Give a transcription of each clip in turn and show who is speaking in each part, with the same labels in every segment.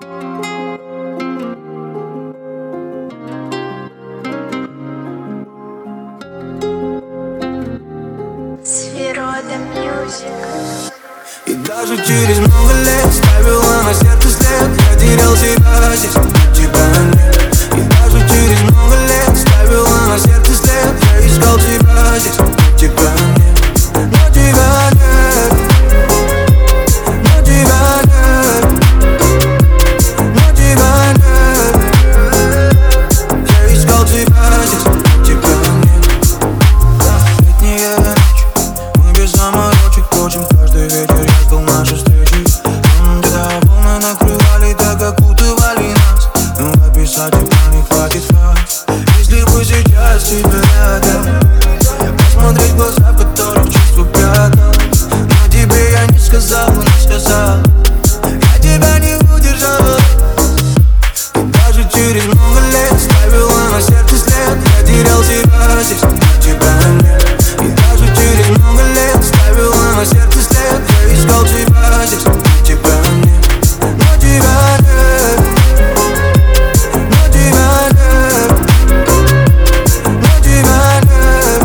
Speaker 1: Свирода Music.
Speaker 2: И даже через много лет ставила на сердце след. Я терял себя здесь, тебя нет. И даже через много лет ставила на сердце след. Я искал тебя здесь, тебя нет. Но тебя нет. Но тебя нет. Но тебя нет. Я искал тебя здесь, тебя нет. Летняя ночь, мы без заморочек точим каждый вечер. Я ждал нашей встречи. Где-то волны накрывали, так окутывали нас. Но описать тебя не хватит фраз. Если бы сейчас тебя рядом, посмотреть в глаза, в которых чувства прятал. Но тебе я не сказал, не сказал. Я тебя не удержал. И даже через много лет ставила на сердце след. Я терял себя здесь, но тебя нет. И даже через много лет ставила на сердце след. Я искал тебя здесь, но тебя нет. Но тебя нет. Но тебя нет. Но тебя нет.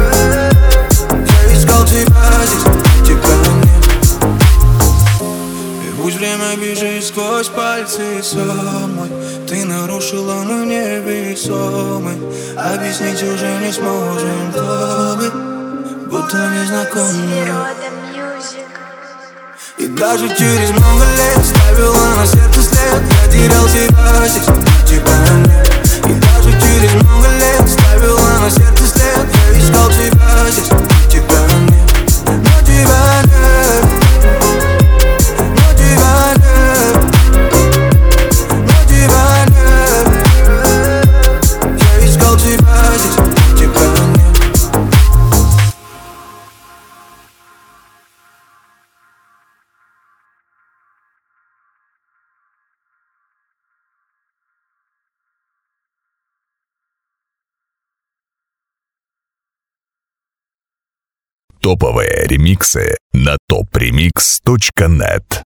Speaker 2: Я искал тебя здесь, но тебя нет. И пусть время бежит сквозь пальцы самой, ты нарушила мой невесомый. Объяснить уже не сможем, кто мы, будто незнакомые.
Speaker 1: Свирода Music.
Speaker 2: И даже через много лет ставила на сердце след. Я терял себя здесь, но тебя нет. И даже через много лет ставила на сердце след. Я искал тебя здесь, но тебя нет. Но тебя нет. Но тебя нет. Но тебя нет. Я искал тебя здесь, но тебя нет.
Speaker 3: Топовые ремиксы на topremix.net.